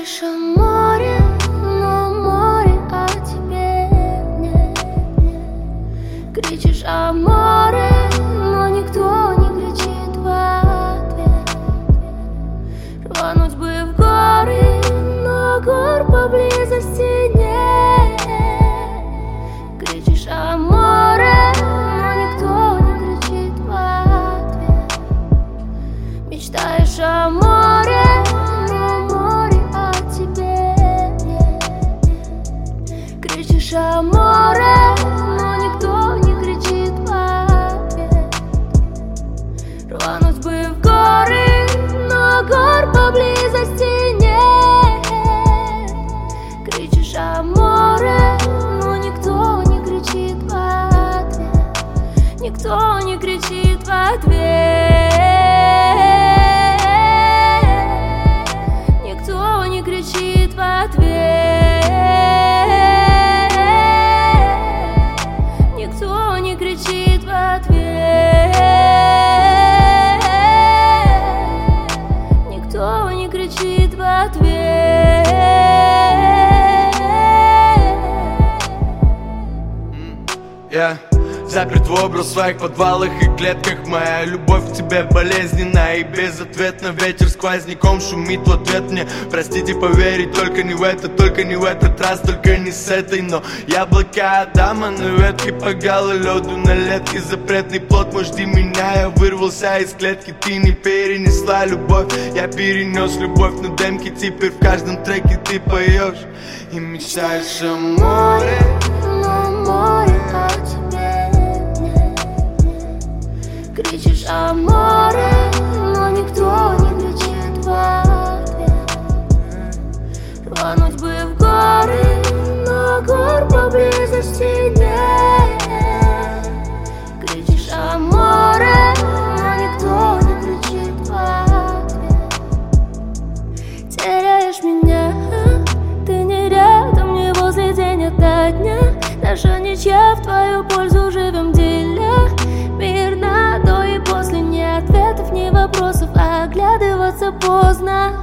Мечтаешь о море, но море о тебе нет. Кричишь о море, но никто не кричит в ответ. Рвануть бы в горы, но гор поблизости нет. Кричишь о море, но никто не кричит в ответ. Мечтаешь о море, кричишь о море, но никто не кричит в ответ. Рвануть бы в горы, но гор поблизости нет. Кричишь о море, но никто не кричит в ответ. Никто не кричит в ответ. Никто не кричит в ответ. Никто не кричит в ответ. Никто не кричит в ответ. Заперт в образ в своих подвалах и клетках. Моя любовь к тебе болезненна и безответна. Ветер сквозняком шумит в ответ мне. Простите, поверить только не в это, только не в этот раз, только не с этой. Но яблоко Адама на ветке погало лёду на летке. Запретный плод, мой, жди меня. Я вырвался из клетки, ты не перенесла любовь. Я перенес любовь на демки, теперь в каждом треке ты поешь и мечтаешь о море, но море о тебе нет. Кричишь о море, но никто не кричит в ответ. Рвануть бы в горы, но гор поблизости нет. Кричишь о море, но никто не кричит в ответ. Теряешь меня, ты не рядом, не возле, день ото дня. Наша ничья в твою пользу, живем деля. Мир на до и после, ни ответов, ни вопросов, а оглядываться поздно.